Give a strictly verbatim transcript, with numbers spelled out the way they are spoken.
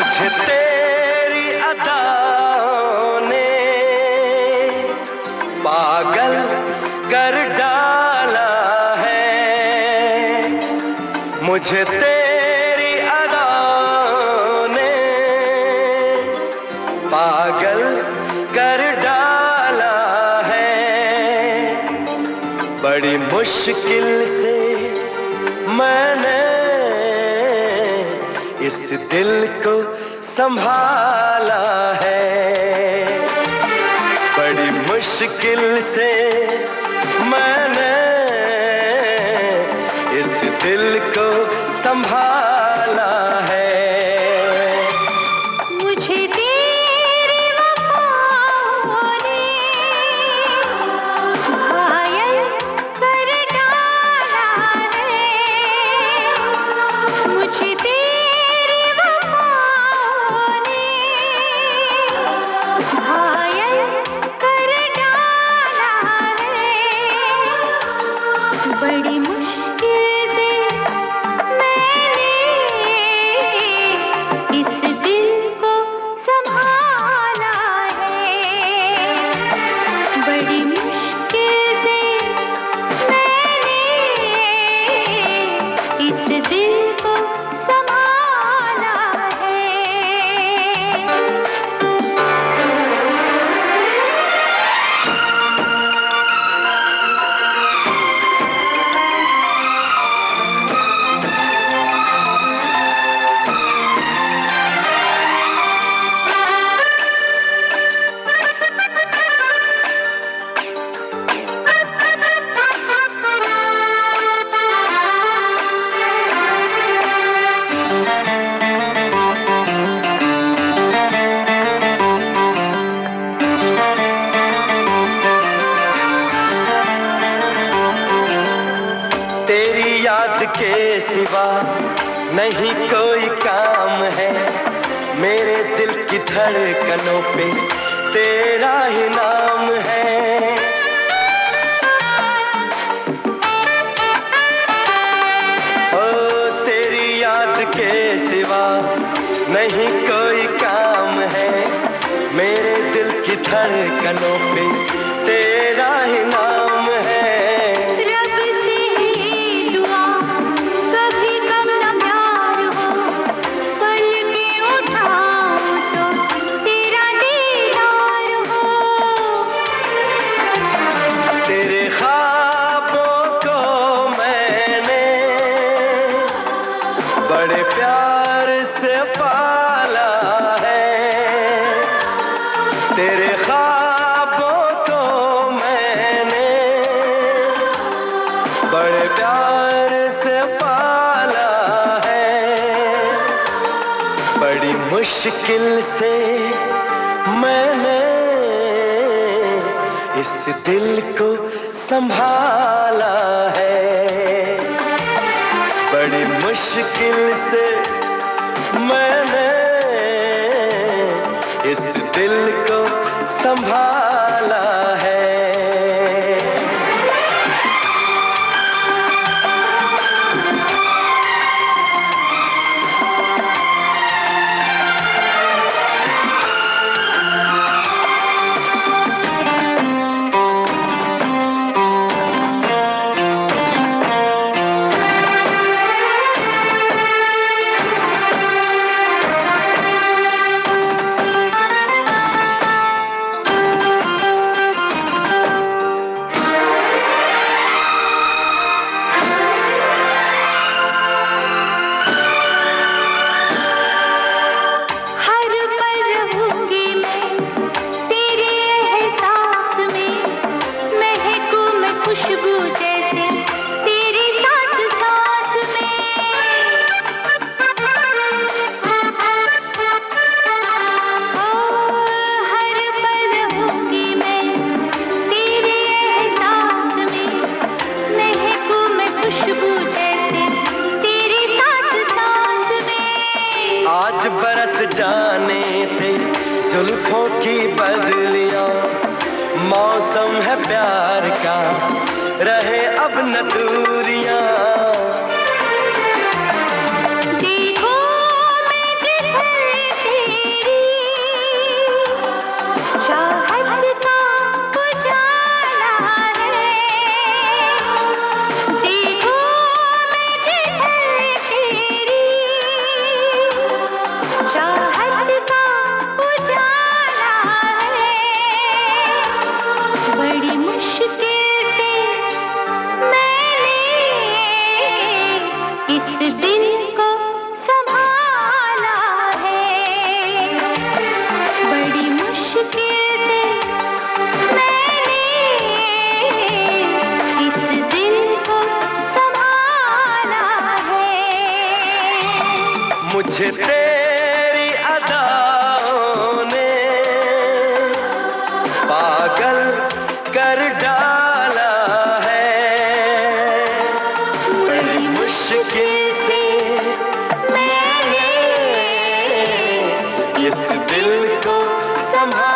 मुझे तेरी अदाओं ने पागल कर डाला है। मुझे तेरी अदाओं ने पागल कर डाला है। बड़ी मुश्किल से मैंने इस दिल को संभाला है। बड़ी मुश्किल से मैंने इस दिल को संभाला है। बड़ी मुश्किल से मैंने इस दिल को संभाला है। बड़ी मुश्किल से मैंने इस दिल को संभाला है। तेरी याद के सिवा नहीं कोई काम है। मेरे दिल की धड़कनों पे तेरा ही नाम है। ओ तेरी याद के सिवा नहीं कोई काम है। मेरे दिल की धड़कनों पे तेरा ही नाम है। बड़े प्यार से पाला है। तेरे ख्वाबों को मैंने बड़े प्यार से पाला है। बड़ी मुश्किल से मैंने इस दिल को संभाला है। बड़ी मुश्किल से मैंने इस दिल को संभाला है। खुशबू जैसे तेरी सांस सांस में। ओ हर पल रहूंगी मैं तेरे एहसास में। महकूं मैं खुशबू जैसे तेरी सांस सांस में। आज बरस जाने थे जुल्फों की बदलियां। मौसम है प्यार का रहे अब न दूरियां। देखो मैं जिधर मुझे तेरी अदाओं ने पागल कर डाला है। बड़ी मुश्किल से मैंने इस दिल को संभाला